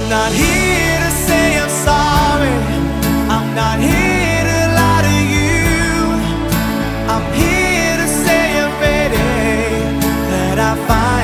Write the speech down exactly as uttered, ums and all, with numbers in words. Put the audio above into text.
Not here to say I'm sorry. I'm not here to lie to you. I'm here to say I'm ready, that I find